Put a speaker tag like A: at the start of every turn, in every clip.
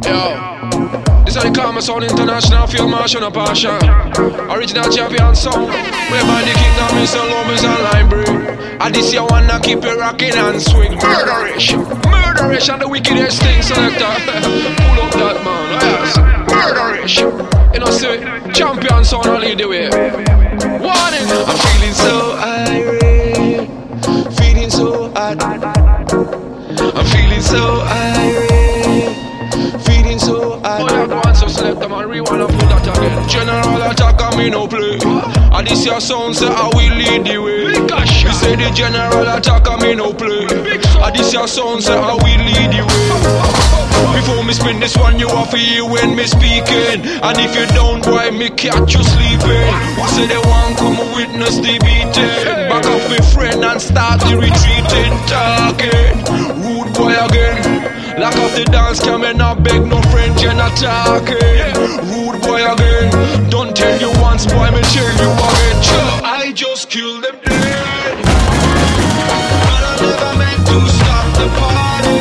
A: Yo, this is the Karma Sound International Field Marshal and Passion. Original champion sound. Whereby the kingdom is the love is a library. And this year wanna keep it rocking and swing. Murderish, murderish and the wickedest thing selector. Pull up that man, yes. Murderish. You know, see, champion sound will lead the way. Warning. I'm feeling so irate, feeling so hot. I'm feeling so irate, feeling so hot. Oh, yeah, go on, so select them and rewind and put that again. General attack and me no play. And this your sound say I will lead the way. We say the general attack and me no play. And this your sound say I will lead the way. Before me spin this one, you have to hear when me speaking. And if you don't, boy, me catch you sleeping. Who say they want come witness the beating? Back off me friend and start the retreating. Talking, rude boy again. Lock off the dance cam and not beg no friend, you're not talking. Rude boy again. Don't tell you once, boy, me tell you again. Sure, I just killed them dead. But I never meant to stop the party.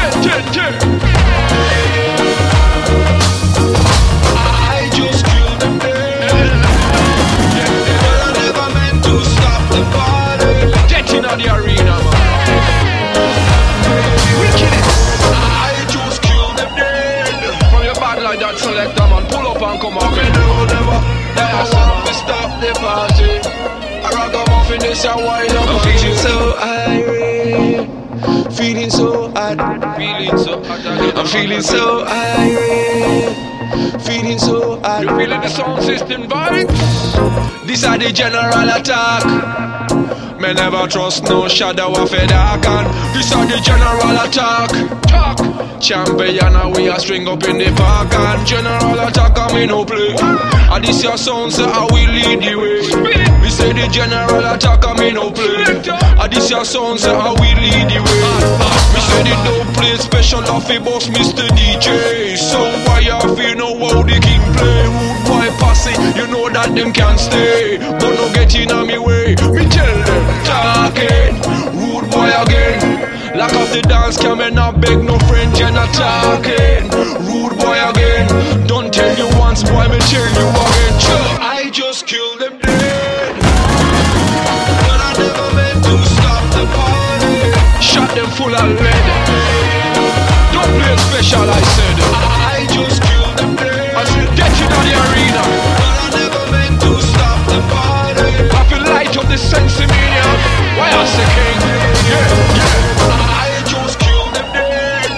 A: I just killed them dead. But I never meant to stop the party. Get in the arena, man. I just killed them dead. From your bad like that selector, man. Pull up and come out. Never want to stop the party. I rock them off in this and wind up. I'm feeling so irate, feeling so hot. Feeling so hot again. I'm feeling so irate, feeling so hot. You feeling the sound system vibes? This are the general attack. Me never trust no shadow of a dark. And this are the general attack. Talk. Champion and we are string up in the park. And general attack and me no play. And this your sound say I will lead the way. We say the general attack and me no play. And this your sound say I will lead the way. We say the dope play special off the boss Mr. DJ. So why you feel know how the king play? Rude boy posse, you know that them can't stay. But no get in on me way. Me tell them talking. Rude boy again. Lock off the dance cam and not beg no friend, you're not talking. Rude boy again. Don't tell you once, boy, me tell you again. Sure, I just killed them dead. But I never meant to stop the party. Shot them full of lead. Don't play special, I said. I just killed them dead. I said, get in the arena. But I never meant to stop the party. I feel light up the sense media. Why I say king? Yeah, yeah. I just killed them dead.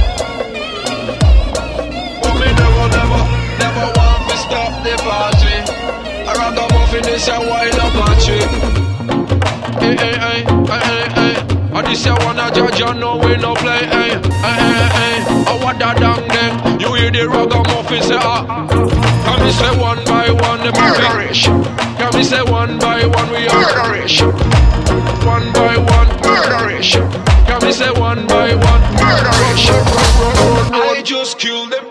A: But me never want to stop the party. I rock them off in this and wild up party. Hey, hey, hey, hey, hey. And this I wanna judge you know we no play. Hey, hey, hey, hey. I want that down them. You hear the ragamuffin say Can me say one by one the murderish. Can me say one by one we are murderish. One by one murderish. Can me say one by one murderish. I just killed them.